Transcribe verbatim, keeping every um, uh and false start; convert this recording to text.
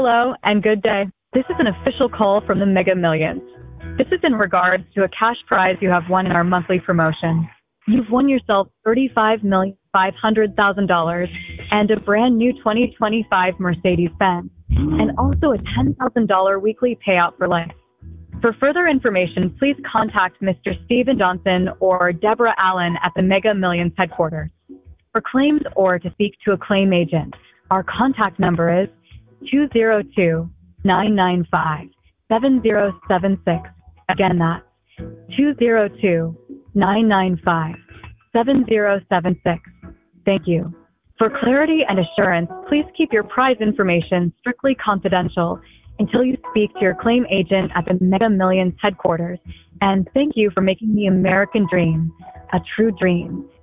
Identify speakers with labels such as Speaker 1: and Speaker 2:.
Speaker 1: Hello and good day. This is an official call from the Mega Millions. This is in regards to a cash prize you have won in our monthly promotion. You've won yourself thirty-five million five hundred thousand dollars and a brand new twenty twenty-five Mercedes-Benz, and also a ten thousand dollars weekly payout for life. For further information, please contact Mister Steven Johnson or Deborah Allen at the Mega Millions headquarters. For claims or to speak to a claim agent, our contact number is two zero two, nine nine five, seven zero seven six. Again, that's two zero two, nine nine five, seven zero seven six. Thank you. For clarity and assurance, please keep your prize information strictly confidential until you speak to your claim agent at the Mega Millions headquarters. And thank you for making the American dream a true dream.